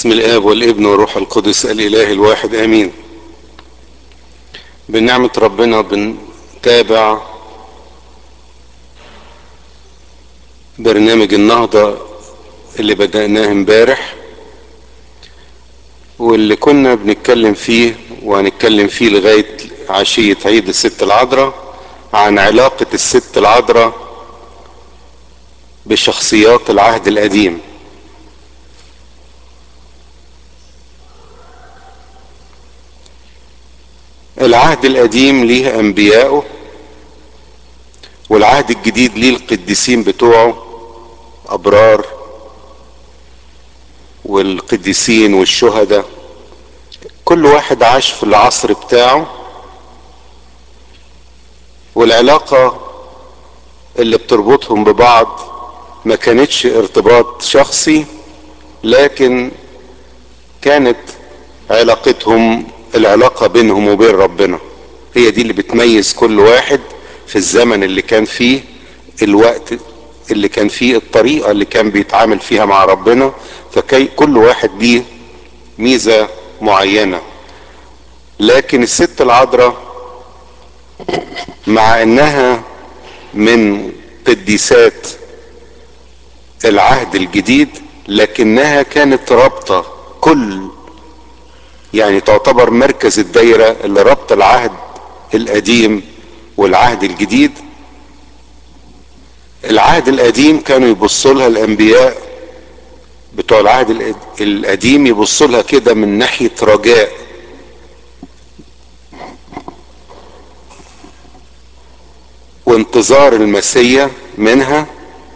بسم الآب والابن والروح القدس الإله الواحد آمين. بنعمة ربنا بنتابع برنامج النهضة اللي بدأناه امبارح، واللي كنا بنتكلم فيه وهنتكلم فيه لغاية عشية عيد الست العذراء عن علاقة الست العذراء بشخصيات العهد القديم. العهد القديم ليه انبياءه، والعهد الجديد ليه القديسين بتوعه ابرار والقديسين والشهداء. كل واحد عاش في العصر بتاعه، والعلاقة اللي بتربطهم ببعض ما كانتش ارتباط شخصي، لكن كانت علاقتهم العلاقة بينهم وبين ربنا. هي دي اللي بتميز كل واحد في الزمن اللي كان فيه، الوقت اللي كان فيه، الطريقة اللي كان بيتعامل فيها مع ربنا. كل واحد ليه ميزة معينة. لكن الست العذراء مع انها من قديسات العهد الجديد، لكنها كانت رابطة يعني تعتبر مركز الدايرة اللي ربط العهد القديم والعهد الجديد. العهد القديم كانوا يبصوا لها الانبياء بتوع العهد القديم، يبصوا لها كده من ناحية رجاء، وانتظار المسيا منها.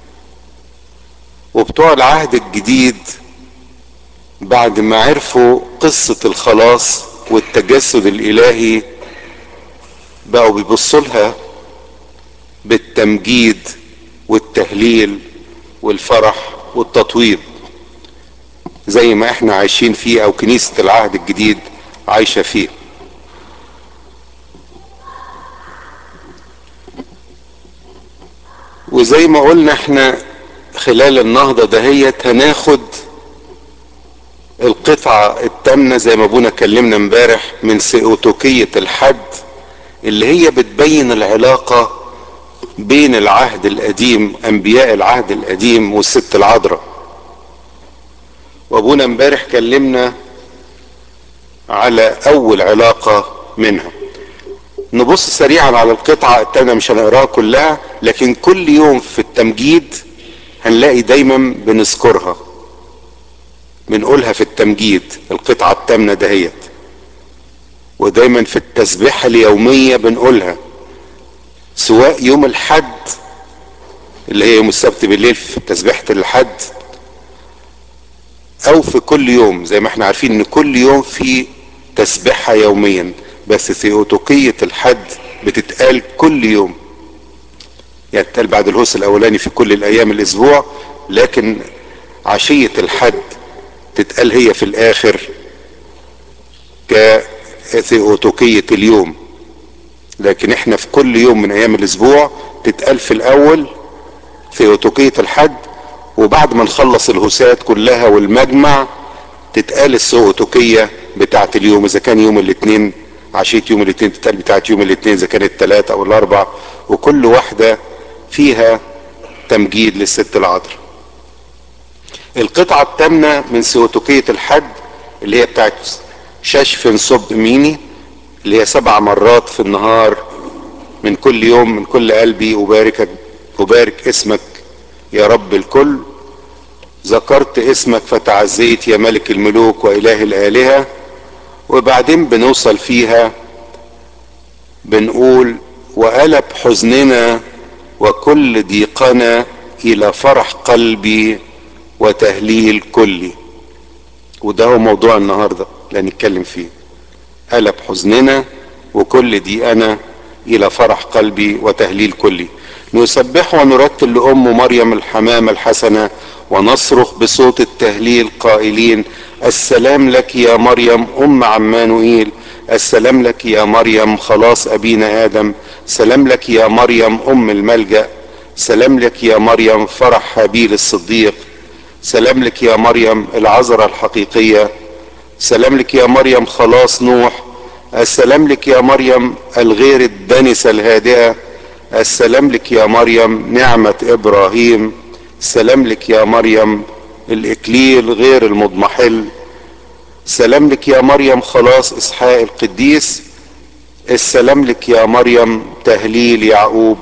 وبتوع العهد الجديد بعد ما عرفوا قصة الخلاص والتجسد الالهي بقوا بيبصوا لها بالتمجيد والتهليل والفرح والتطويب، زي ما احنا عايشين فيه او كنيسة العهد الجديد عايشة فيه. وزي ما قلنا احنا خلال النهضة دهيت هناخد القطعة التامنة زي ما ابونا كلمنا امبارح من سيئوتوكية الحد، اللي هي بتبين العلاقة بين العهد القديم، انبياء العهد القديم والست العذراء. وابونا امبارح كلمنا على اول علاقة منها. نبص سريعا على القطعة التامنة، مش هنقراها كلها، لكن كل يوم في التمجيد هنلاقي دايما بنذكرها، بنقولها في التمجيد القطعة التامنة دهيت، ودايما في التسبيحة اليومية بنقولها، سواء يوم الحد اللي هي يوم السبت بالليل في تسبيحة الحد، او في كل يوم. زي ما احنا عارفين ان كل يوم في تسبيحة يوميا، بس ثيوتوقية الحد بتتقال كل يوم، يعني تتقال بعد الهوس الاولاني في كل الايام الاسبوع، لكن عشية الحد تتقال هي في الاخر كثيوتوقية اليوم. لكن احنا في كل يوم من ايام الاسبوع تتقال في الاول ثيوتوقية الحد، وبعد ما نخلص الهوسات كلها والمجمع تتقال الثيوتوقية بتاعت اليوم. اذا كان يوم الاثنين عشية يوم الاثنين تتقال بتاعت يوم الاثنين، اذا كانت الثلاثة او الاربع، وكل واحدة فيها تمجيد للست العذراء. القطعة الثامنة من ثيوتوقية الحد اللي هي بتاعت ششف صب ميني، اللي هي 7 مرات في النهار من كل يوم من كل قلبي أبارك اسمك يا رب الكل، ذكرت اسمك فتعزيت يا ملك الملوك وإله الآلهة. وبعدين بنوصل فيها بنقول وقلب حزننا وكل ضيقنا إلى فرح قلبي وتهليل كلي. وده هو موضوع النهاردة اللي هنتكلم فيه، قلب حزننا وكل ضيقنا الى فرح قلبي وتهليل كلي. نسبح ونرتل لأم مريم الحمامة الحسنة ونصرخ بصوت التهليل قائلين السلام لك يا مريم ام عمانوئيل، السلام لك يا مريم خلاص ابينا ادم، سلام لك يا مريم ام الملجأ، سلام لك يا مريم فرح هابيل الصديق، سلام لك يا مريم العذراء الحقيقية، سلام لك يا مريم خلاص نوح، السلام لك يا مريم الغير الدنسة الهادئة، السلام لك يا مريم نعمة ابراهيم، سلام لك يا مريم الاكليل غير المضمحل، سلام لك يا مريم خلاص اسحاق القديس، السلام لك يا مريم تهليل يعقوب.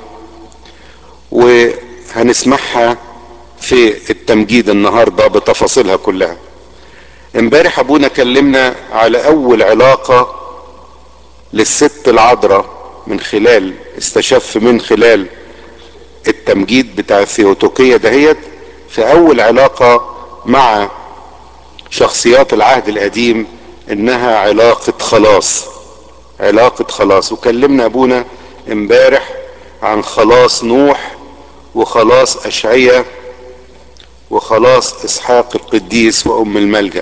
وهنسمعها في التمجيد النهاردة بتفاصيلها كلها. امبارح ابونا كلمنا على اول علاقة للست العذراء من خلال استشف من خلال التمجيد بتاع الثيوتوكية دهيت، في اول علاقة مع شخصيات العهد القديم انها علاقة خلاص، علاقة خلاص. وكلمنا ابونا امبارح عن خلاص نوح وخلاص اشعيا وخلاص اسحاق القديس وام الملجأ.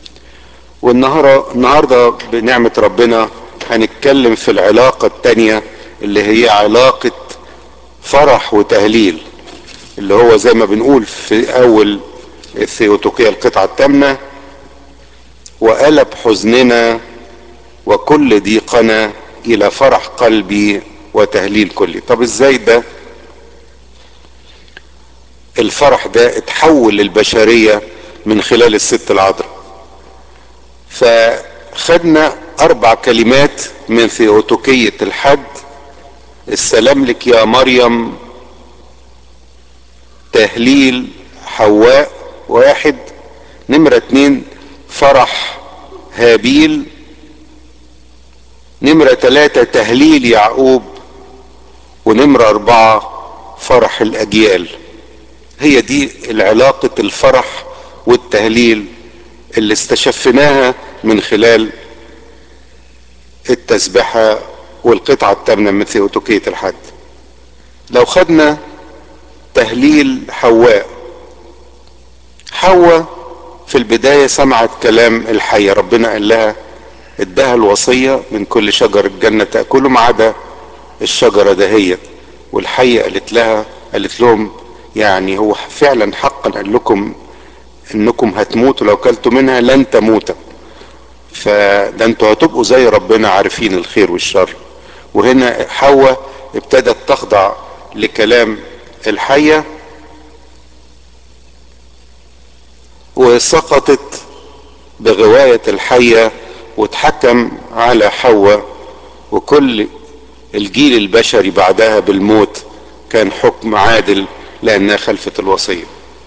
والنهاردة بنعمة ربنا هنتكلم في العلاقة التانية اللي هي علاقة فرح وتهليل، اللي هو زي ما بنقول في اول الثيوتوكية القطعة الثامنة: وقلب حزننا وكل ضيقنا الى فرح قلبي وتهليل كلي. طب ازاي ده الفرح ده اتحول للبشرية من خلال الست العذراء؟ فخدنا 4 كلمات من ثيوتوكية الحد: السلام لك يا مريم تهليل حواء 1، نمرة 2 فرح هابيل، نمرة 3 تهليل يعقوب، ونمرة 4 فرح الأجيال. هي دي العلاقة الفرح والتهليل اللي استشفناها من خلال التسبحة والقطعة الثامنة من ثيوتوكية الحد. لو خدنا تهليل حواء في البداية سمعت كلام الحية، ربنا قال لها اداها الوصية من كل شجر الجنة تأكلوا ما عدا الشجرة دهيت، والحية قالت لهم يعني هو فعلا حقا قال لكم انكم هتموتوا لو كلتوا منها، لن تموتوا، فده انتوا هتبقوا زي ربنا عارفين الخير والشر. وهنا حواء ابتدت تخضع لكلام الحية وسقطت بغواية الحية وتحكم على حواء، وكل الجيل البشري بعدها بالموت كان حكم عادل لانها خلفت الوصية.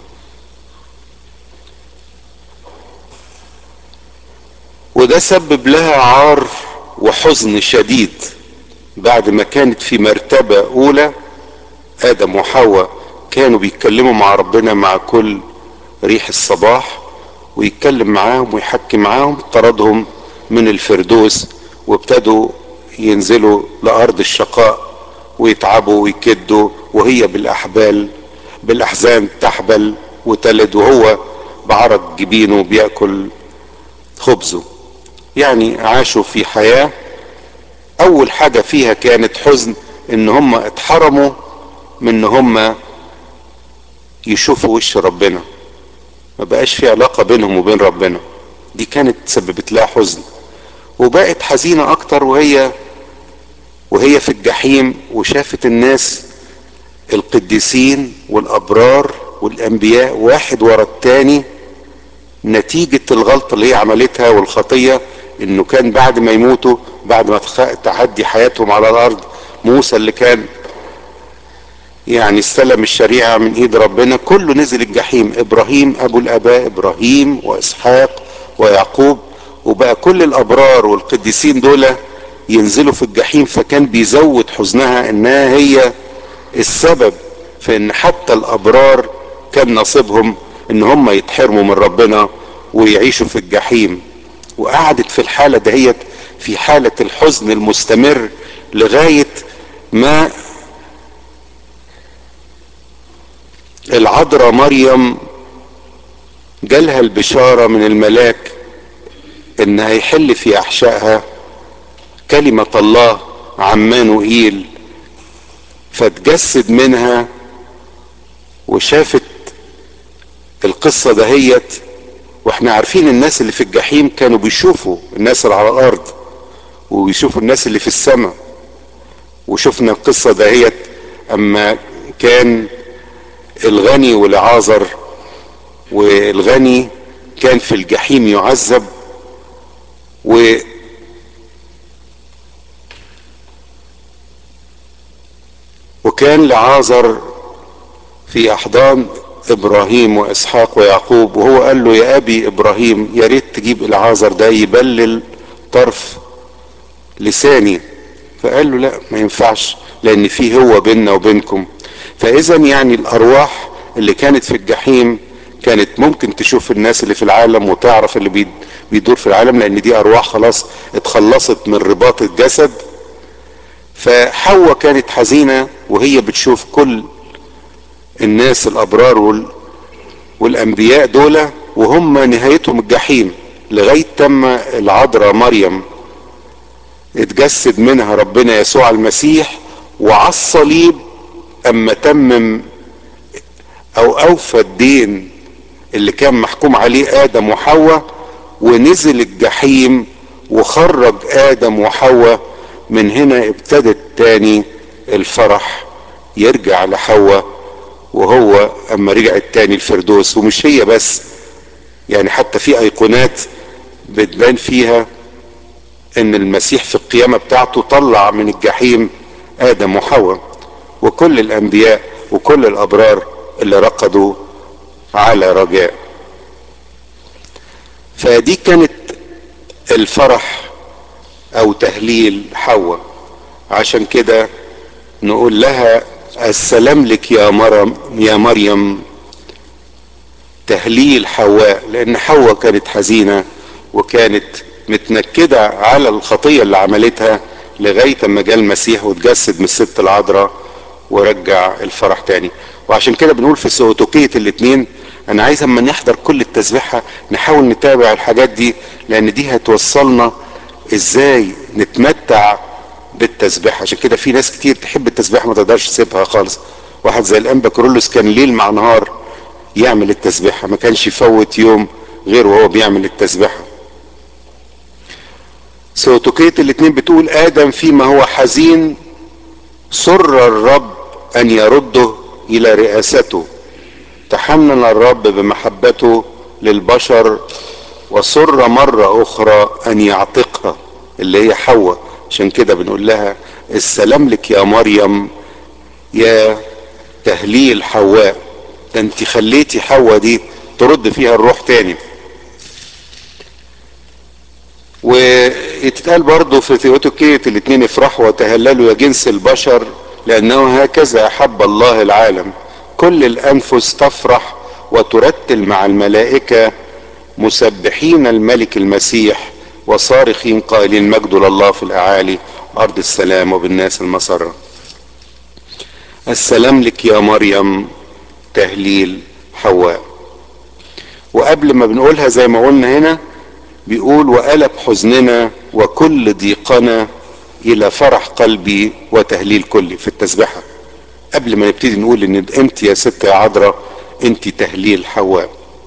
وده سبب لها عار وحزن شديد بعد ما كانت في مرتبة اولى. ادم وحواء كانوا بيتكلموا مع ربنا مع كل ريح الصباح، ويتكلم معاهم ويحكي معاهم، طردهم من الفردوس وابتدوا ينزلوا لارض الشقاء ويتعبوا ويكدوا، وهي بالاحزان تحبل وتلد، وهو بعرق جبينه بيأكل خبزه. يعني عاشوا في حياة اول حاجة فيها كانت حزن ان هم اتحرموا من ان هم يشوفوا وش ربنا، ما بقاش في علاقة بينهم وبين ربنا. دي كانت سببت لها حزن، وبقت حزينة اكتر وهي في الجحيم وشافت الناس القديسين والابرار والانبياء واحد ورا التاني، نتيجة الغلطة اللي هي عملتها والخطية، انه كان بعد ما يموتوا بعد ما تعدي حياتهم على الارض، موسى اللي كان يعني استلم الشريعة من ايد ربنا كله نزل الجحيم، ابراهيم ابو الاباء ابراهيم واسحاق ويعقوب، وبقى كل الابرار والقديسين دول ينزلوا في الجحيم. فكان بيزود حزنها انها هي السبب في ان حتى الابرار كان نصيبهم ان هم يتحرموا من ربنا ويعيشوا في الجحيم. وقعدت في الحالة دهيت في حالة الحزن المستمر لغاية ما العذراء مريم جالها البشارة من الملاك ان هيحل في احشائها كلمة الله عمانوئيل، فتجسد منها وشافت القصة دهيت، واحنا عارفين الناس اللي في الجحيم كانوا بيشوفوا الناس اللي على الارض وبيشوفوا الناس اللي في السماء. وشفنا القصة دهيت اما كان الغني والعازر، والغني كان في الجحيم يعذب، وكان لعازر في احضان ابراهيم واسحاق ويعقوب، وهو قال له يا ابي ابراهيم يا ريت تجيب العازر ده يبلل طرف لساني. فقال له لا ما ينفعش، لان فيه هو بيننا وبينكم. فاذا يعني الارواح اللي كانت في الجحيم كانت ممكن تشوف الناس اللي في العالم وتعرف اللي بيدور في العالم، لان دي ارواح خلاص اتخلصت من رباط الجسد. فحواء كانت حزينة وهي بتشوف كل الناس الابرار والانبياء دول وهم نهايتهم الجحيم، لغاية تم العذراء مريم اتجسد منها ربنا يسوع المسيح، وعلى الصليب اما تمم او اوفى الدين اللي كان محكوم عليه ادم وحواء، ونزل الجحيم وخرج ادم وحواء. من هنا ابتدت تاني الفرح يرجع لحواء، وهو اما رجعت تاني الفردوس. ومش هي بس، يعني حتى في ايقونات بتبان فيها ان المسيح في القيامة بتاعته طلع من الجحيم ادم وحواء وكل الانبياء وكل الابرار اللي رقدوا على رجاء. فدي كانت الفرح او تهليل حواء. عشان كده نقول لها السلام لك يا مريم يا مريم، تهليل حواء، لان حواء كانت حزينة وكانت متنكدة على الخطية اللي عملتها، لغاية اما جاء المسيح وتجسد من الست العذراء ورجع الفرح تاني. وعشان كده بنقول في سؤتوكية الاتنين، انا عايز اما نحضر كل التسبيحة نحاول نتابع الحاجات دي، لان دي هتوصلنا ازاي نتمتع بالتسبيحة. عشان كده في ناس كتير تحب التسبيحة ما تقدرش تسيبها خالص. واحد زي الانبا كورولوس كان ليل مع نهار يعمل التسبيحة، ما كانش يفوت يوم غير وهو بيعمل التسبيحة. سؤتوكية الاتنين بتقول ادم فيما هو حزين سر الرب ان يرده الى رئاسته، تحنن الرب بمحبته للبشر وسر مرة اخرى ان يعتقها، اللي هي حواء. عشان كده بنقول لها السلام لك يا مريم يا تهليل حواء، ده انت خليتي حواء دي ترد فيها الروح تاني. ويتقال برضو في ثيوتوكية الاتنين افرحوا وتهللوا يا جنس البشر لانه هكذا احب الله العالم، كل الانفس تفرح وترتل مع الملائكة مسبحين الملك المسيح وصارخين قائلين مجد لله في الاعالي ارض السلام وبالناس المسرة. السلام لك يا مريم تهليل حواء. وقبل ما بنقولها زي ما قلنا هنا بيقول وقلب حزننا وكل ضيقنا الى فرح قلبي وتهليل كلي في التسبيحة. قبل ما نبتدي نقول ان انت يا ست يا عذراء انت تهليل حواء.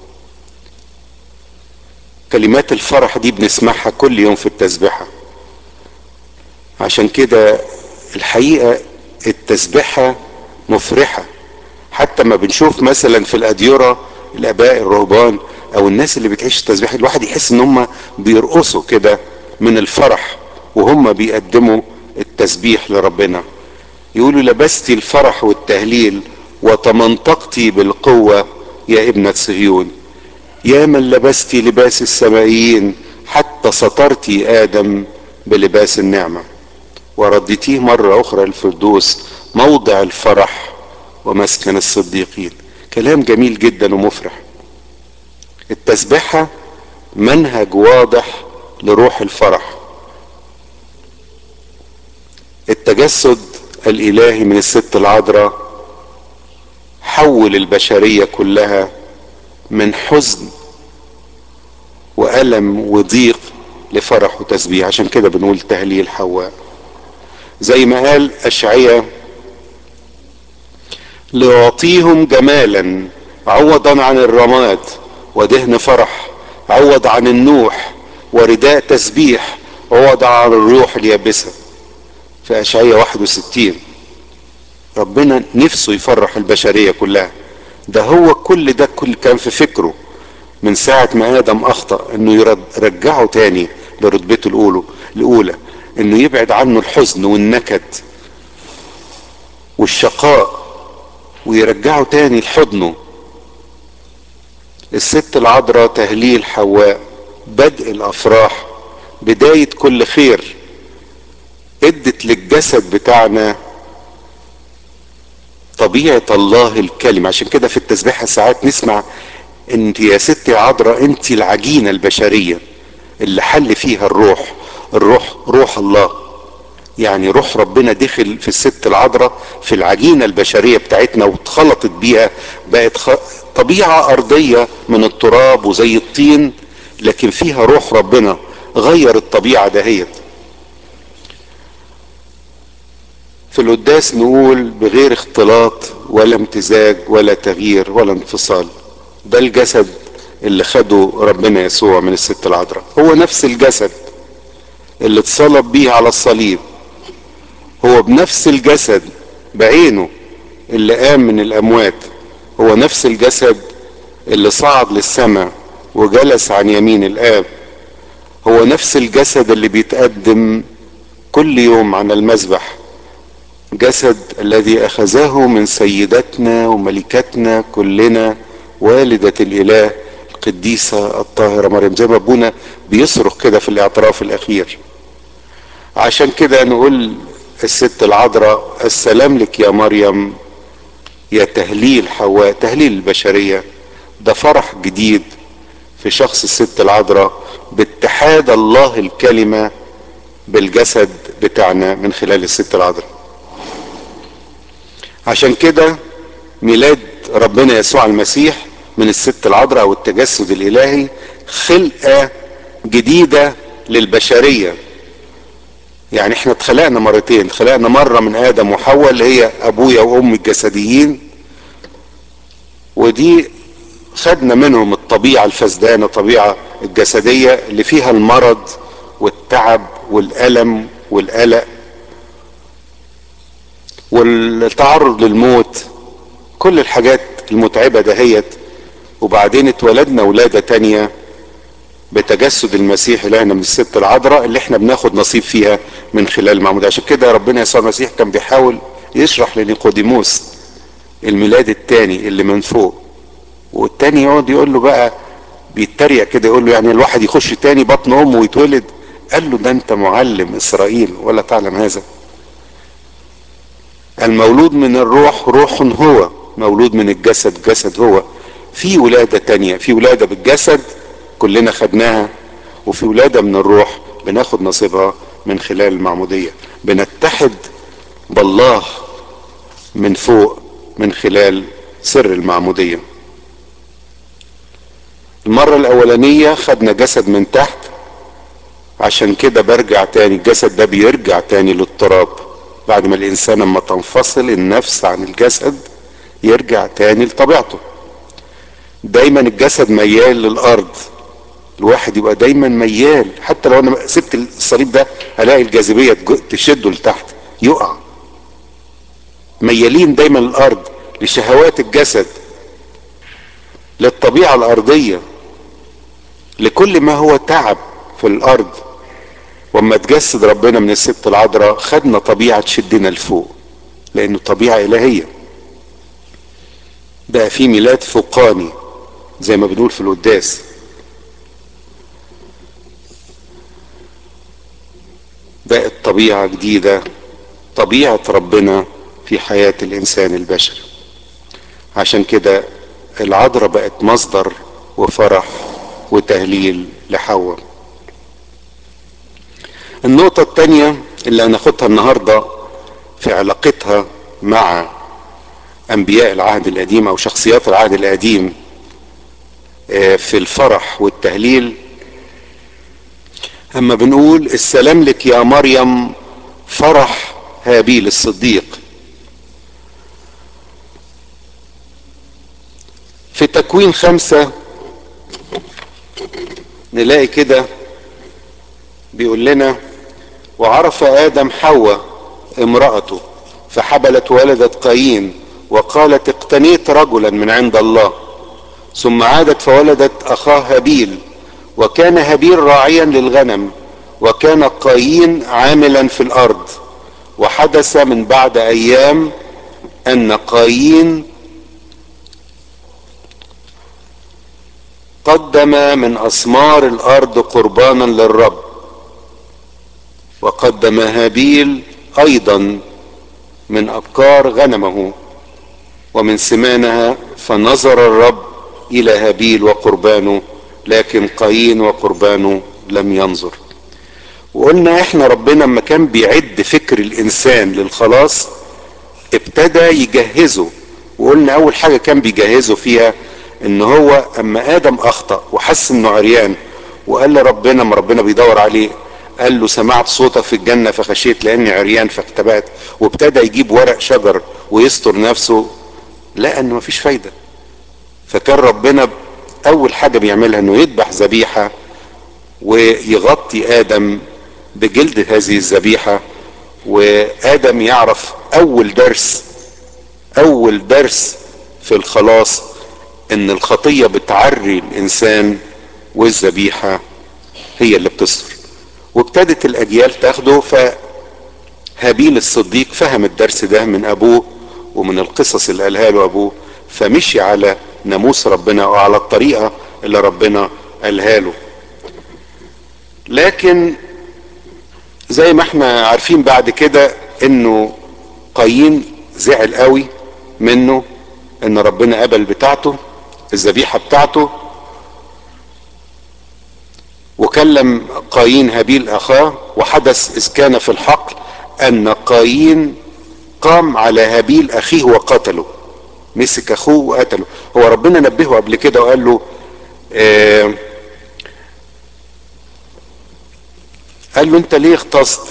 كلمات الفرح دي بنسمعها كل يوم في التسبيحة. عشان كده الحقيقة التسبيحة مفرحة. حتى ما بنشوف مثلا في الاديرة الاباء الرهبان او الناس اللي بتعيش التسبيح، الواحد يحس ان هم بيرقصوا كده من الفرح وهم بيقدموا التسبيح لربنا. يقولوا لبستي الفرح والتهليل وتمنطقتي بالقوة يا ابنة صهيون، يا من لبستي لباس السمائيين حتى سترتي ادم بلباس النعمة وردتيه مرة اخرى الفردوس موضع الفرح ومسكن الصديقين. كلام جميل جدا ومفرح. التسبيحة منهج واضح لروح الفرح. التجسد الالهي من الست العذراء حول البشرية كلها من حزن وألم وضيق لفرح وتسبيح. عشان كده بنقول تهليل حواء. زي ما قال أشعياء ليعطيهم جمالا عوضا عن الرماد ودهن فرح، عوض عن النوح ورداء تسبيح، عوض عن الروح اليابسة. في اشعياء 61. ربنا نفسه يفرح البشرية كلها. ده هو كل ده كان في فكره من ساعة ما ادم اخطأ، انه يرجعه تاني لرتبته الاولى، انه يبعد عنه الحزن والنكد والشقاء ويرجعه تاني لحضنه. الست العذراء تهليل حواء، بدء الافراح، بداية كل خير، ادت للجسد بتاعنا طبيعة الله الكلمة. عشان كده في التسبيحة ساعات نسمع انت يا ست يا عذراء انت العجينة البشرية اللي حل فيها الروح روح الله. يعني روح ربنا دخل في الست العذراء في العجينة البشرية بتاعتنا واتخلطت بيها، بقت طبيعة ارضية من التراب وزي الطين، لكن فيها روح ربنا غير الطبيعة دهيت. في القداس نقول بغير اختلاط ولا امتزاج ولا تغيير ولا انفصال. ده الجسد اللي خده ربنا يسوع من الست العذراء، هو نفس الجسد اللي اتصلب بيه على الصليب، هو بنفس الجسد بعينه اللي قام من الاموات، هو نفس الجسد اللي صعد للسماء وجلس عن يمين الاب، هو نفس الجسد اللي بيتقدم كل يوم على المذبح، جسد الذي اخذه من سيدتنا وملكتنا كلنا والدة الاله القديسة الطاهرة مريم، زي ما ابونا بيصرخ كده في الاعتراف الاخير. عشان كده نقول الست العذراء السلام لك يا مريم يا تهليل حواء، تهليل البشرية. ده فرح جديد في شخص الست العذراء باتحاد الله الكلمة بالجسد بتاعنا من خلال الست العذراء. عشان كده ميلاد ربنا يسوع المسيح من الست العذراء او التجسد الالهي خلقة جديدة للبشرية. يعني احنا اتخلقنا مرتين، اتخلقنا مرة من ادم وحواء اللي هي ابويا وامي الجسديين، ودي خدنا منهم الطبيعة الفسدانة، الطبيعة الجسدية اللي فيها المرض والتعب والألم والقلق والتعرض للموت، كل الحاجات المتعبة دهيت. وبعدين اتولدنا ولادة تانية بتجسد المسيح إلهنا من الست العذراء اللي احنا بناخد نصيب فيها من خلال المعمودية. عشان كده ربنا يسوع المسيح كان بيحاول يشرح لنيقوديموس الميلاد التاني اللي من فوق، والتاني يقعد يقول له بقى بيتريق كده، يقول له يعني الواحد يخش تاني بطن امه ويتولد؟ قال له ده انت معلم اسرائيل ولا تعلم هذا؟ المولود من الروح روح هو، مولود من الجسد جسد هو. في ولادة تانية، في ولادة بالجسد كلنا خدناها، وفي ولادة من الروح بناخد نصيبها من خلال المعمودية، بنتحد بالله من فوق من خلال سر المعمودية. المرة الاولانية خدنا جسد من تحت، عشان كده برجع تاني الجسد ده بيرجع تاني للتراب بعد ما الانسان اما تنفصل النفس عن الجسد يرجع تاني لطبيعته. دايما الجسد ميال للارض، الواحد يبقى دايما ميال، حتى لو انا سبت الصليب ده هلاقي الجاذبية تشده لتحت يقع. ميالين دايما للارض، لشهوات الجسد، للطبيعة الارضية، لكل ما هو تعب في الارض. واما تجسد ربنا من الست العذراء خدنا طبيعة تشدنا لفوق، لانه طبيعة الهية. بقى في ميلاد فوقاني زي ما بنقول في القداس. بقت طبيعة جديدة، طبيعة ربنا في حياة الانسان البشري. عشان كده العذراء بقت مصدر وفرح وتهليل لحواء. النقطة التانية اللي هناخدها النهاردة في علاقتها مع انبياء العهد القديم او شخصيات العهد القديم في الفرح والتهليل، اما بنقول السلام لك يا مريم فرح هابيل الصديق. في تكوين 5 نلاقي كده بيقول لنا: وعرف آدم حواء امرأته فحبلت ولدت قايين وقالت: اقتنيت رجلا من عند الله. ثم عادت فولدت أخاه هابيل، وكان هابيل راعيا للغنم، وكان قايين عاملا في الأرض. وحدث من بعد أيام أن قايين قدم من أثمار الأرض قربانا للرب، وقدم هابيل أيضا من أبكار غنمه ومن سمانها. فنظر الرب إلى هابيل وقربانه، لكن قايين وقربانه لم ينظر. وقلنا احنا ربنا لما كان بيعد فكر الإنسان للخلاص ابتدى يجهزه. وقلنا أول حاجة كان بيجهزه فيها ان هو اما آدم أخطأ وحس انه عريان وقال لربنا، ما ربنا بيدور عليه، قال له: سمعت صوتك في الجنة فخشيت لاني عريان فاختبأت. وابتدى يجيب ورق شجر ويستر نفسه، لقى انه مفيش فايدة. فكان ربنا اول حاجة بيعملها انه يذبح ذبيحة ويغطي آدم بجلد هذه الذبيحة. وآدم يعرف اول درس في الخلاص ان الخطية بتعري الانسان والذبيحة هي اللي بتصفر. وابتدت الاجيال تاخده. فهابيل الصديق فهم الدرس ده من ابوه ومن القصص اللي قالها له ابوه، فمشي على ناموس ربنا وعلى الطريقة اللي ربنا قالها له. لكن زي ما احنا عارفين بعد كده انه قايين زعل قوي منه ان ربنا قبل بتاعته الذبيحة بتاعته. وكلم قايين هابيل اخاه، وحدث اذ كان في الحقل ان قايين قام على هابيل اخيه وقتله. مسك اخوه وقتله. هو ربنا نبهه قبل كده وقال له قال له: انت ليه اغتصت؟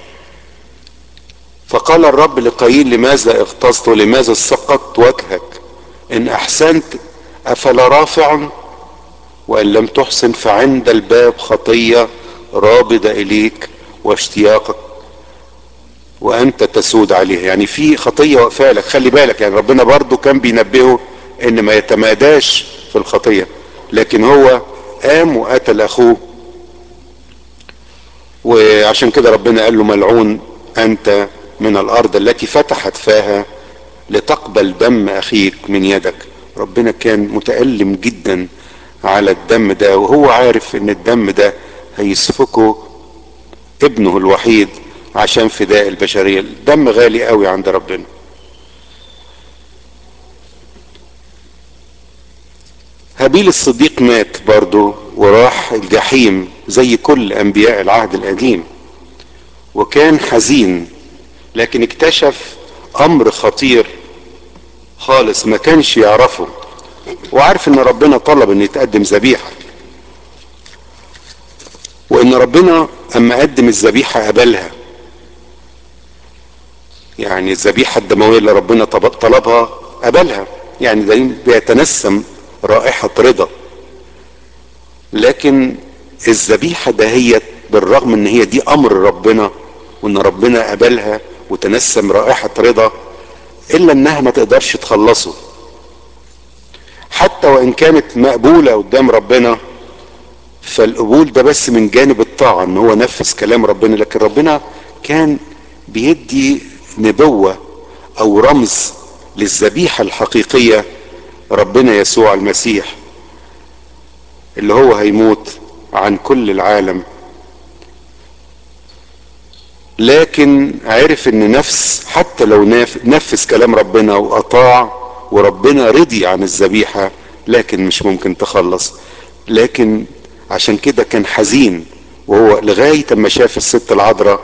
فقال الرب لقايين: لماذا اغتصت ولماذا سقطت وجهك؟ ان احسنت افلا رافع، وان لم تحسن فعند الباب خطية رابضة اليك واشتياقك وانت تسود عليها. يعني في خطية واقفة لك، خلي بالك. يعني ربنا برضو كان بينبهه ان ما يتماداش في الخطية، لكن هو قام وقتل اخوه. وعشان كده ربنا قال له: ملعون انت من الارض التي فتحت فاها لتقبل دم اخيك من يدك. ربنا كان متألم جدا على الدم ده، وهو عارف ان الدم ده هيسفكه ابنه الوحيد عشان فداء البشرية. الدم غالي قوي عند ربنا. هابيل الصديق مات برضه وراح الجحيم زي كل انبياء العهد القديم، وكان حزين. لكن اكتشف امر خطير خالص ما كانش يعرفه. وعارف ان ربنا طلب ان يتقدم ذبيحة، وان ربنا اما قدم الذبيحة قبلها. يعني الذبيحة الدموية اللي ربنا طلبها قبلها، يعني ده بيتنسم رائحة رضا. لكن الذبيحة دهيت بالرغم ان هي دي امر ربنا وان ربنا قبلها وتنسم رائحة رضا، الا انها ما تقدرش تخلصه. حتى وان كانت مقبولة قدام ربنا، فالقبول ده بس من جانب الطاعة ان هو نفذ كلام ربنا. لكن ربنا كان بيدي نبوة او رمز للذبيحة الحقيقية، ربنا يسوع المسيح اللي هو هيموت عن كل العالم. لكن عرف ان نفس حتى لو نفذ كلام ربنا واطاع وربنا رضي عن الذبيحة، لكن مش ممكن تخلص. لكن عشان كده كان حزين، وهو لغاية اما شاف الست العذراء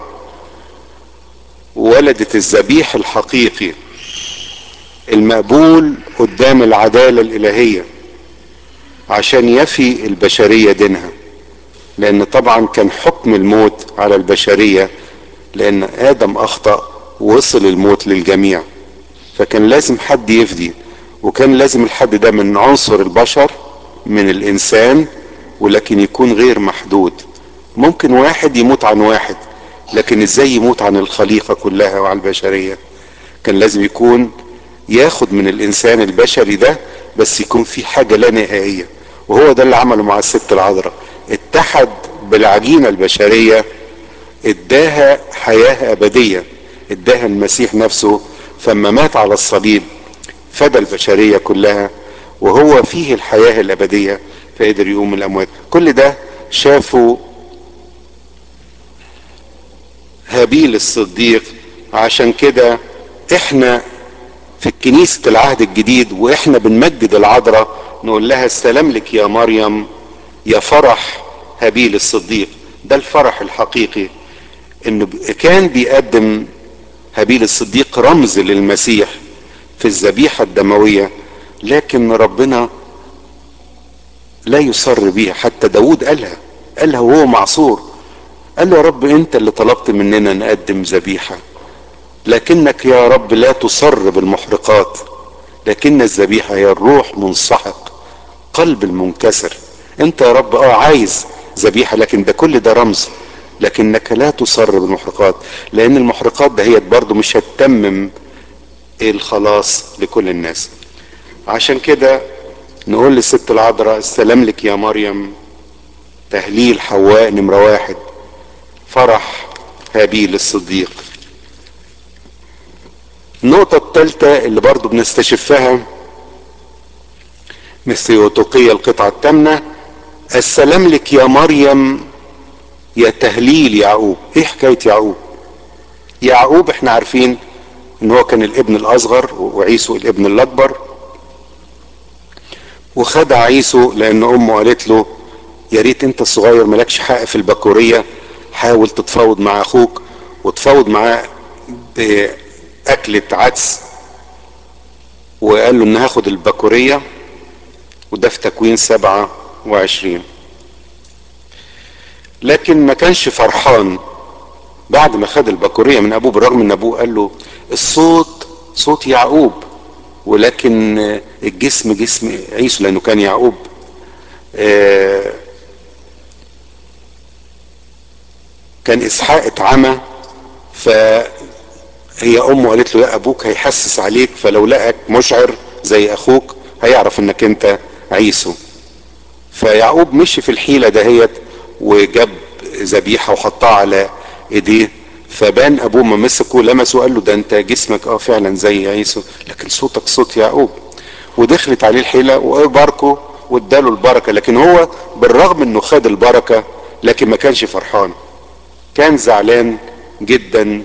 ولدت الذبيح الحقيقي المقبول قدام العدالة الالهية عشان يفي البشرية دينها. لان طبعا كان حكم الموت على البشرية، لان ادم اخطأ ووصل الموت للجميع، فكان لازم حد يفدي. وكان لازم الحد ده من عنصر البشر، من الانسان، ولكن يكون غير محدود. ممكن واحد يموت عن واحد، لكن ازاي يموت عن الخليقة كلها وعن البشرية؟ كان لازم يكون ياخد من الانسان البشري ده، بس يكون في حاجة لا نهائية. وهو ده اللي عمله مع الست العذراء، اتحد بالعجينة البشرية، اداها حياة ابدية، اداها المسيح نفسه. فما مات على الصليب فدى البشرية كلها، وهو فيه الحياة الابدية، فقدر يقوم من الاموات. كل ده شافوا هابيل الصديق. عشان كده احنا في كنيسة العهد الجديد واحنا بنمجد العذراء نقول لها السلام لك يا مريم، يا فرح هابيل الصديق. ده الفرح الحقيقي، انه كان بيقدم هابيل الصديق رمز للمسيح في الذبيحة الدموية، لكن ربنا لا يصر بيها. حتى داود قالها وهو معصور، قال له يا رب انت اللي طلبت مننا نقدم ذبيحة، لكنك يا رب لا تصر بالمحرقات، لكن الذبيحة هي الروح منسحق قلب المنكسر. انت يا رب عايز ذبيحة، لكن ده كل ده رمز، لكنك لا تصر بالمحرقات، لان المحرقات ده هي برضو مش هتتمم الخلاص لكل الناس. عشان كده نقول للست العذراء السلام لك يا مريم، تهليل حواء نمرة 1، فرح هابيل الصديق. النقطة الثالثة اللي برضو بنستشفها مثل يوتوقية القطعة الثامنة، السلام لك يا مريم يا تهليل يعقوب. ايه حكاية يعقوب؟ يعقوب احنا عارفين ان هو كان الابن الاصغر وعيسو الابن الاكبر، وخدع عيسو لان امه قالت له يا ريت انت الصغير مالكش حق في البكورية، حاول تتفاوض مع اخوك، وتفاوض معاه باكلة عدس، وقال له ان هاخد البكورية، وده في تكوين 27. لكن ما كانش فرحان بعد ما خد البكورية من ابوه، بالرغم ان ابوه قال له الصوت صوت يعقوب، ولكن الجسم جسم عيسو، لانه كان يعقوب كان اسحاق اتعمى، فهي امه قالت له يا ابوك هيحسس عليك، فلو لقاك مشعر زي اخوك هيعرف انك انت عيسو. فيعقوب مشي في الحيلة دهيت وجاب ذبيحة وحطها على ايديه، فبان ابوه ما مسكه لمسه قال له ده انت جسمك فعلا زي عيسو، لكن صوتك صوت يعقوب. ودخلت عليه الحيلة وباركه واداله البركة، لكن هو بالرغم انه خد البركة لكن ما كانش فرحان، كان زعلان جدا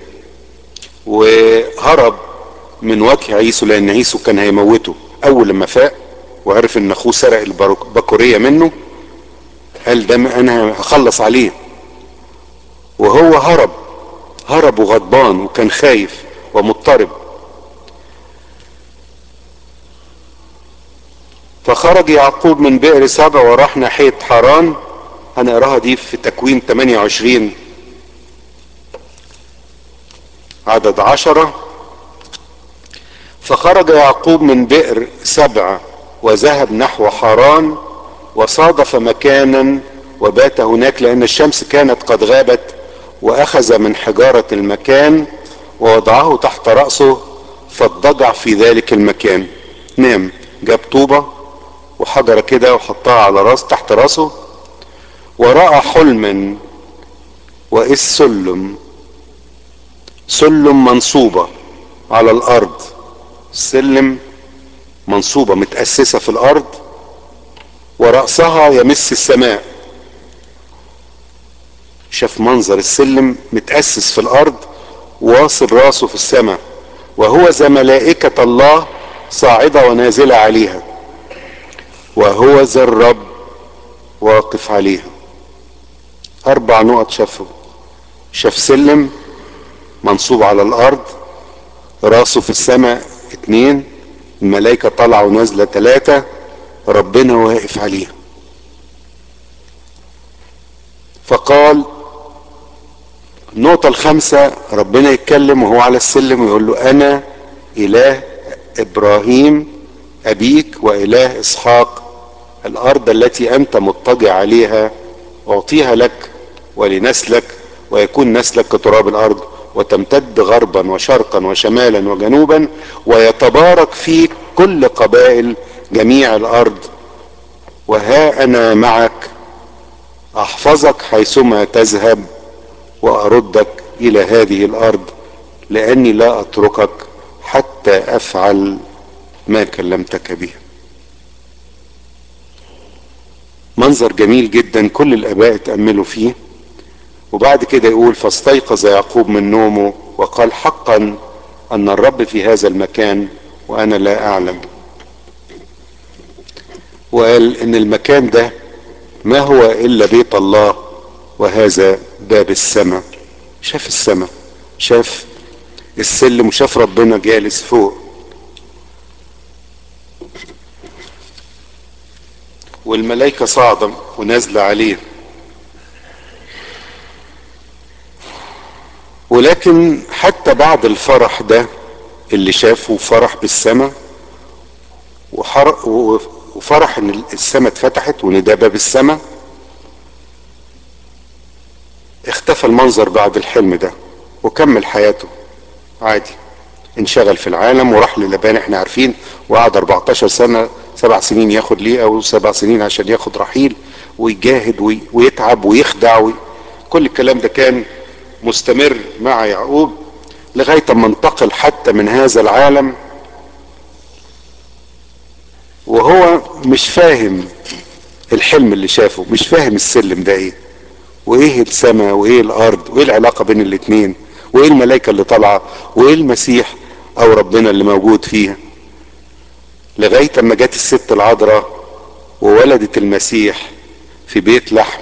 وهرب من وجه عيسو، لان عيسو كان هيموته. اول لما فاق وعرف ان اخوه سرق البكورية منه قال ده انا هخلص عليه، وهو هرب وغضبان وكان خايف ومضطرب. فخرج يعقوب من بئر سبع وراح ناحية حران، هنقراها دي في تكوين 28 عدد 10. فخرج يعقوب من بئر سبع وذهب نحو حران، وصادف مكانا وبات هناك لان الشمس كانت قد غابت، واخذ من حجارة المكان ووضعه تحت رأسه فاضطجع في ذلك المكان. نام، جاب طوبة وحجرة كده وحطها على راس تحت راسه، ورأى حلما وإذ سلم منصوبة على الارض، سلم منصوبة متأسسة في الارض ورأسها يمس السماء. شاف منظر السلم متأسس في الارض واصل راسه في السماء، وهو ذا ملائكة الله صاعدة ونازلة عليها، وهو ذا الرب واقف عليها. 4 نقط شافه. شاف سلم منصوب على الارض، راسه في السماء 2، الملائكة طالعة ونازلة 3، ربنا واقف عليها. فقال النقطة الخامسة، ربنا يتكلم وهو على السلم ويقول له انا اله ابراهيم ابيك واله اسحاق، الارض التي انت مضطجع عليها اعطيها لك ولنسلك، ويكون نسلك كتراب الارض، وتمتد غربا وشرقا وشمالا وجنوبا، ويتبارك فيك كل قبائل جميع الارض. وها انا معك احفظك حيثما تذهب، واردك الى هذه الارض، لاني لا اتركك حتى افعل ما كلمتك به. منظر جميل جدا كل الاباء تأملوا فيه. وبعد كده يقول: فاستيقظ يعقوب من نومه وقال: حقا ان الرب في هذا المكان وانا لا اعلم. وقال ان المكان ده ما هو الا بيت الله، وهذا باب السماء. شاف السماء، شاف السلم، وشاف ربنا جالس فوق، والملائكة صاعدة ونازلة عليه. ولكن حتى بعد الفرح ده اللي شافه، فرح بالسماء وفرح ان السماء اتفتحت وان ده باب السماء، اختفى المنظر بعد الحلم ده وكمل حياته عادي. انشغل في العالم وراح للبان، احنا عارفين، وقعد 14 سنة، 7 سنين ياخد ليه او 7 سنين عشان ياخد رحيل، ويجاهد ويتعب ويخدع كل الكلام ده كان مستمر مع يعقوب لغاية ما انتقل حتى من هذا العالم وهو مش فاهم الحلم اللي شافه، مش فاهم السلم ده ايه، وايه السماء وايه الارض، وايه العلاقة بين الاتنين، وايه الملائكة اللي طالعة، وايه المسيح او ربنا اللي موجود فيها. لغاية اما جت الست العذراء وولدت المسيح في بيت لحم،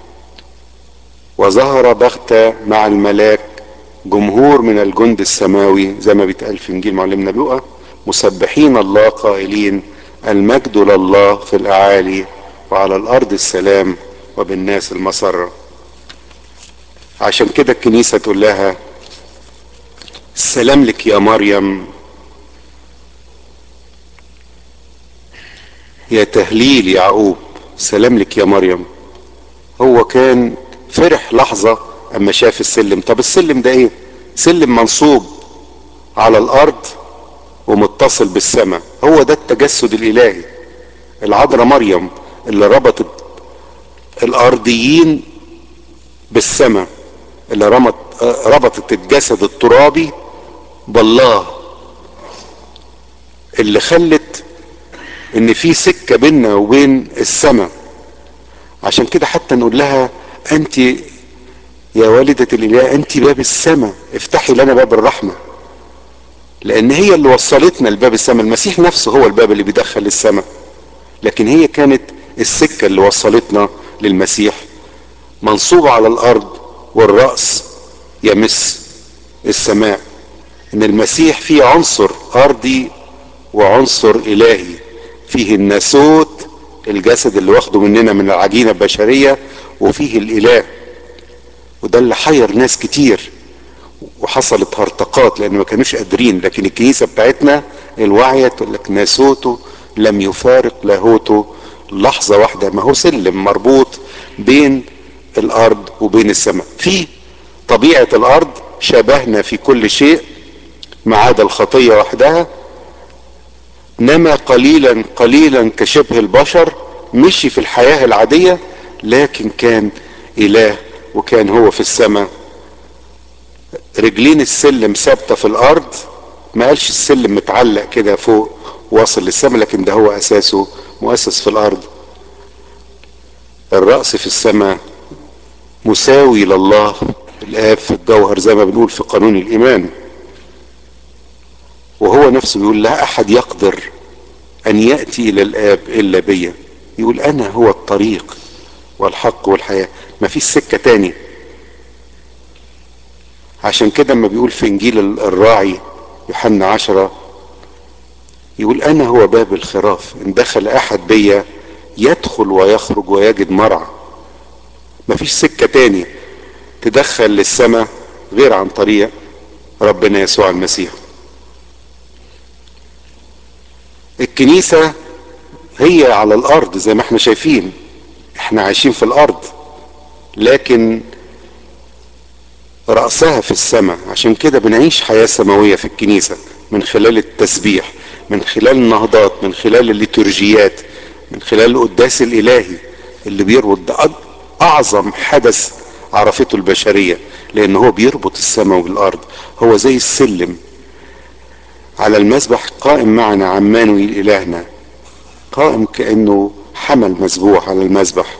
وظهر بغتة مع الملاك جمهور من الجند السماوي زي ما بيتقال في انجيل معلمنا لوقا، مسبحين الله قائلين: المجد لله في الاعالي، وعلى الارض السلام، وبالناس المسرة. عشان كده الكنيسة تقول لها: السلام لك يا مريم، يا تهليل يعقوب، سلام لك يا مريم. هو كان فرح لحظة اما شاف السلم. طب السلم ده ايه؟ سلم منصوب على الارض ومتصل بالسماء، هو ده التجسد الالهي. العذراء مريم اللي ربطت الارضيين بالسماء، اللي ربطت الجسد الترابي بالله، اللي خلت ان في سكة بيننا وبين السماء. عشان كده حتى نقول لها: انت يا والدة الاله، انت باب السماء، افتحي لنا باب الرحمة، لان هي اللي وصلتنا لباب السماء. المسيح نفسه هو الباب اللي بيدخل السماء، لكن هي كانت السكة اللي وصلتنا للمسيح، منصوبة على الارض والرأس يمس السماء. ان المسيح فيه عنصر ارضي وعنصر الهي، فيه الناسوت الجسد اللي واخده مننا من العجينة البشرية، وفيه الاله. وده اللي حير ناس كتير وحصلت هرطقات لان ما كانوش قادرين. لكن الكنيسة بتاعتنا الواعية تقول لك: ناسوته لم يفارق لاهوته لحظة واحدة. ما هو سلم مربوط بين الارض وبين السماء. في طبيعة الارض شبهنا في كل شيء ما عدا الخطية وحدها، نما قليلا قليلا كشبه البشر، مشي في الحياة العادية، لكن كان اله وكان هو في السماء. رجلين السلم ثابتة في الارض، ما قالش السلم متعلق كده فوق واصل للسماء، لكن ده هو اساسه مؤسس في الارض. الرأس في السماء مساوي لله الآب في الجوهر زي ما بنقول في قانون الإيمان. وهو نفسه بيقول: لا أحد يقدر أن يأتي إلى الآب إلا بي. يقول: أنا هو الطريق والحق والحياة، ما فيش سكة تاني. عشان كده لما بيقول في إنجيل الراعي يوحنا 10، يقول: أنا هو باب الخراف، إن دخل أحد بي يدخل ويخرج ويجد مرعى. ما فيش سكة تاني تدخل للسماء غير عن طريق ربنا يسوع المسيح. الكنيسة هي على الارض زي ما احنا شايفين، احنا عايشين في الارض، لكن رأسها في السماء. عشان كده بنعيش حياة سماوية في الكنيسة من خلال التسبيح، من خلال النهضات، من خلال الليتورجيات، من خلال القداس الالهي اللي بيربط. ده اعظم حدث عرفته البشرية، لان هو بيربط السماء والارض. هو زي السلم على المسبح قائم معنا عمانويل الهنا، قائم كأنه حمل مسبوح على المسبح،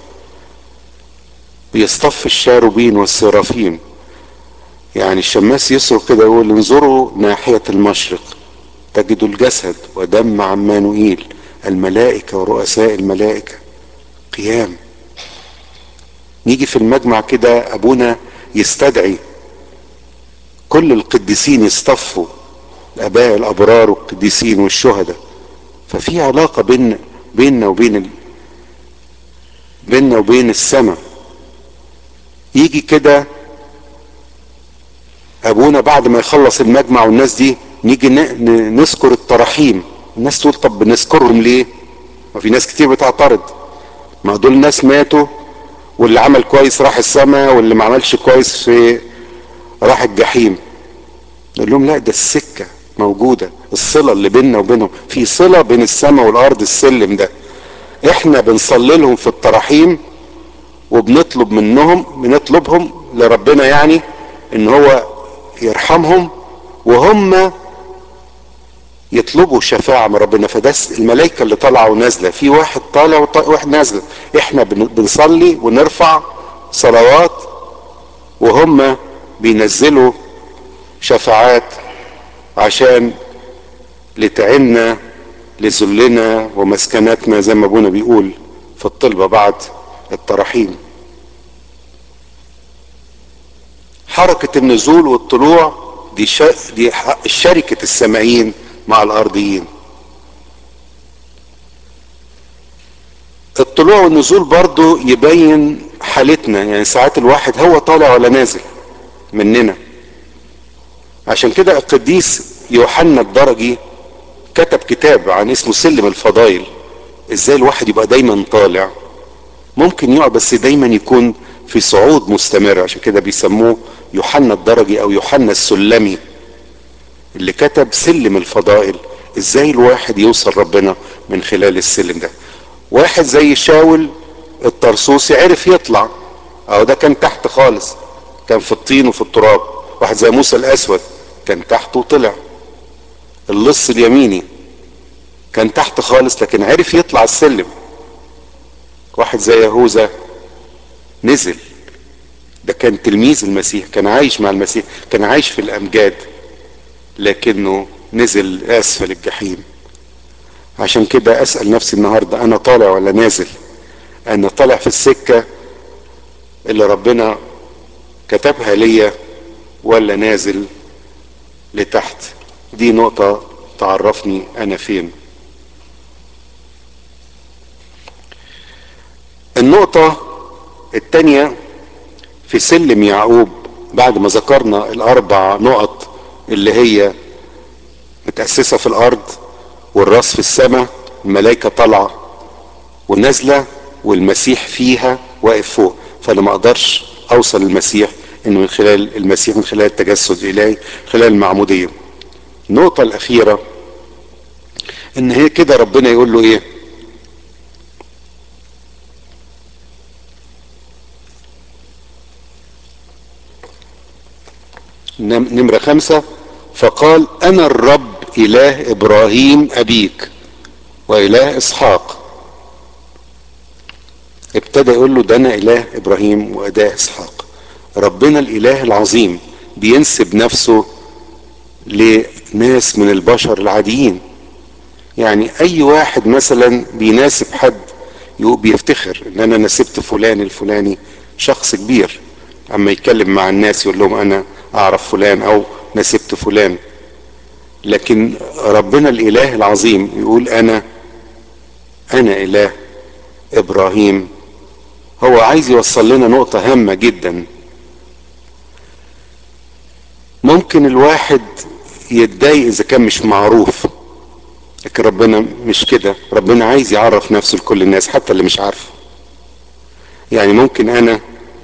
بيصطف الشاروبين والسرافين. يعني الشماس يصرخ كده يقول: انظروا ناحية المشرق تجدوا الجسد ودم عمانوئيل، الملائكة ورؤساء الملائكة قيام. نيجي في المجمع كده ابونا يستدعي كل القديسين يصطفوا، الاباء الابرار والقديسين والشهداء. ففي علاقة بيننا وبين السماء. يجي كده ابونا بعد ما يخلص المجمع والناس دي، نيجي نذكر التراحيم. الناس تقول: طب بنذكرهم ليه؟ وفي ناس كتير بتعترض: ما دول ناس ماتوا، واللي عمل كويس راح السماء، واللي ما عملش كويس راح الجحيم. نقول لهم: لا، ده السكة موجودة، الصلة اللي بيننا وبينهم، في صلة بين السماء والارض. السلم ده احنا بنصلي لهم في التراحيم، بنطلبهم لربنا، يعني ان هو يرحمهم، وهم يطلبوا شفاعة من ربنا. فده الملائكة اللي طالعة ونازلة، في واحد طالع وواحد نازل. احنا بنصلي ونرفع صلوات، وهم بينزلوا شفاعات عشان لتعنا لذلنا ومسكناتنا، زي ما ابونا بيقول في الطلبة بعد التراحيم. حركة النزول والطلوع دي شركة السمائيين مع الارضيين. الطلوع والنزول برضو يبين حالتنا، يعني ساعات الواحد هو طالع ولا نازل مننا. عشان كده القديس يوحنا الدرجي كتب كتاب عن اسمه سلم الفضائل، ازاي الواحد يبقى دايما طالع. ممكن يقع بس دايما يكون في صعود مستمر. عشان كده بيسموه يوحنا الدرجي او يوحنا السلمي، اللي كتب سلم الفضائل، ازاي الواحد يوصل ربنا من خلال السلم ده. واحد زي شاول الطرسوسي عرف يطلع، اهو ده كان تحت خالص، كان في الطين وفي التراب. واحد زي موسى الاسود كان تحت وطلع. اللص اليميني كان تحت خالص لكن عرف يطلع السلم. واحد زي يهوذا نزل، ده كان تلميذ المسيح، كان عايش مع المسيح، كان عايش في الامجاد، لكنه نزل اسفل الجحيم. عشان كده اسأل نفسي النهاردة: انا طالع ولا نازل؟ انا طالع في السكة اللي ربنا كتبها ليا، ولا نازل لتحت؟ دي نقطة تعرفني انا فين. النقطة التانية في سلم يعقوب، بعد ما ذكرنا الاربع نقط اللي هي متأسسة في الارض، والراس في السماء، الملائكة طالعة ونازلة، والمسيح فيها واقف فوق. فانا ما اقدرش اوصل للمسيح انه من خلال المسيح، من خلال التجسد الالهي، من خلال المعمودية. النقطة الاخيرة ان هي كده ربنا يقول له ايه؟ نمرة 5: فقال: انا الرب اله ابراهيم ابيك واله اسحاق. ابتدى يقول له: ده انا اله ابراهيم واله اسحاق. ربنا الاله العظيم بينسب نفسه لناس من البشر العاديين. يعني اي واحد مثلا بيناسب حد بيفتخر ان انا نسبت فلان الفلاني، شخص كبير، اما يتكلم مع الناس يقول لهم: انا اعرف فلان او نسبت فلان. لكن ربنا الاله العظيم يقول: انا اله ابراهيم. هو عايز يوصل لنا نقطة هامة جدا. ممكن الواحد يتضايق اذا كان مش معروف، لكن ربنا مش كده، ربنا عايز يعرف نفسه لكل الناس حتى اللي مش عارفه. يعني ممكن انا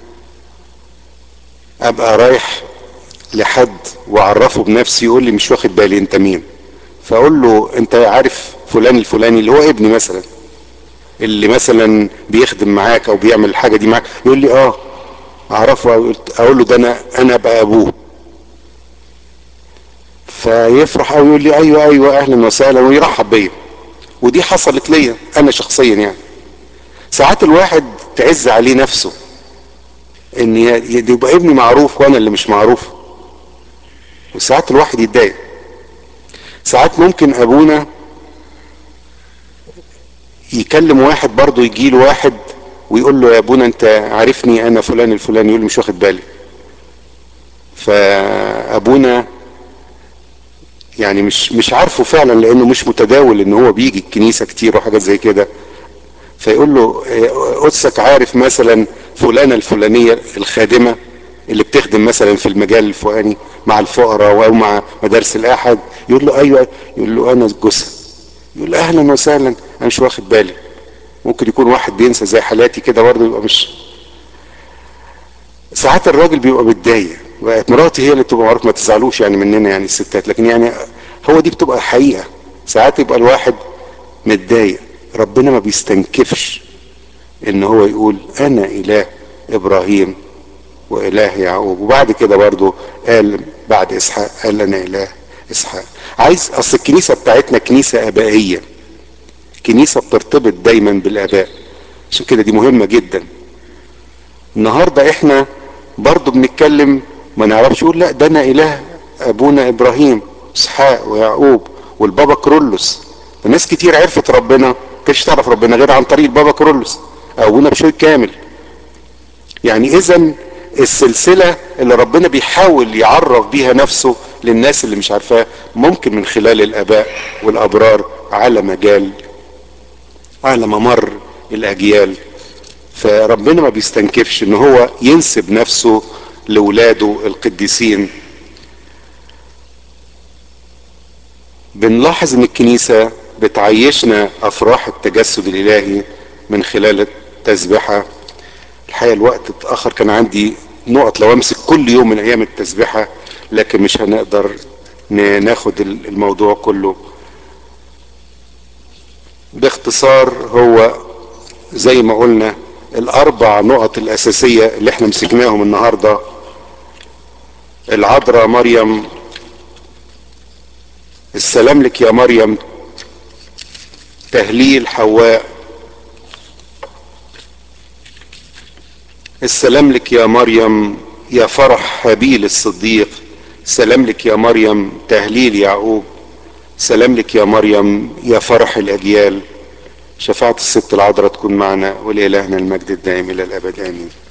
ابقى رايح لحد واعرفه بنفسي، يقول لي مش واخد بالي انت مين، فاقول له انت عارف فلان الفلاني اللي هو ابني مثلا، اللي مثلا بيخدم معاك او بيعمل الحاجه دي معاك، يقول لي اه اعرفه، اقول له ده انا بقى ابوه، فيفرح او يقول لي ايوه ايوه اهلا وسهلا ويرحب بيا. ودي حصلت ليا انا شخصيا يعني. ساعات الواحد تعز عليه نفسه ان يبقى ابني معروف وانا اللي مش معروف، وساعات الواحد يتضايق. ساعات ممكن ابونا يكلم واحد برضه، يجي له واحد ويقول له يا ابونا انت عارفني انا فلان الفلاني، يقول له مش واخد بالي. فابونا يعني مش عارفه فعلا، لانه مش متداول ان هو بيجي الكنيسه كتير وحاجات زي كده. فيقول له قدسك عارف مثلا فلانه الفلانيه الخادمه اللي بتخدم مثلا في المجال الفلاني مع الفقراء او مع مدارس الاحد؟ يقول له ايوه. يقول له انا جوزها. يقول له اهلا وسهلا انا مش واخد بالي. ممكن يكون واحد بينسى زي حالاتي كده برضه، يبقى مش. ساعات الراجل بيبقى متضايق، بقت مراتي هي اللي بتبقى معروف، ما تزعلوش يعني مننا يعني الستات، لكن يعني هو دي بتبقى حقيقه. ساعات يبقى الواحد متضايق. ربنا ما بيستنكفش ان هو يقول انا اله ابراهيم واله يعقوب، وبعد كده برضه قال بعد اسحاق قال انا اله اسحاق. عايز اصل الكنيسه بتاعتنا كنيسه ابائيه، كنيسه بترتبط دايما بالاباء، عشان كده دي مهمه جدا. النهارده احنا برضه بنتكلم ما نعرفش يقول لا ده انا اله ابونا ابراهيم اسحاق ويعقوب والبابا كرولوس. الناس كتير عرفت ربنا، كانتش تعرف ربنا غير عن طريق البابا كرولوس او ابونا بشوي كامل. يعني اذا السلسله اللي ربنا بيحاول يعرف بيها نفسه للناس اللي مش عارفاه ممكن من خلال الاباء والابرار على ممر الاجيال. فربنا ما بيستنكفش ان هو ينسب نفسه لولاده القديسين. بنلاحظ ان الكنيسة بتعيشنا افراح التجسد الالهي من خلال التسبحة. الحقيقة الوقت اتأخر، كان عندي نقط لو امسك كل يوم من ايام التسبحة، لكن مش هنقدر ناخد الموضوع كله. باختصار هو زي ما قلنا الاربع نقط الاساسية اللي احنا مسكناهم النهاردة: العذراء مريم، السلام لك يا مريم، تهليل حواء، السلام لك يا مريم يا فرح هابيل الصديق، سلام لك يا مريم تهليل يعقوب، سلام لك يا مريم يا فرح الاجيال. شفاعة الست العذراء تكون معنا، ولإلهنا المجد الدائم الى الابد امين.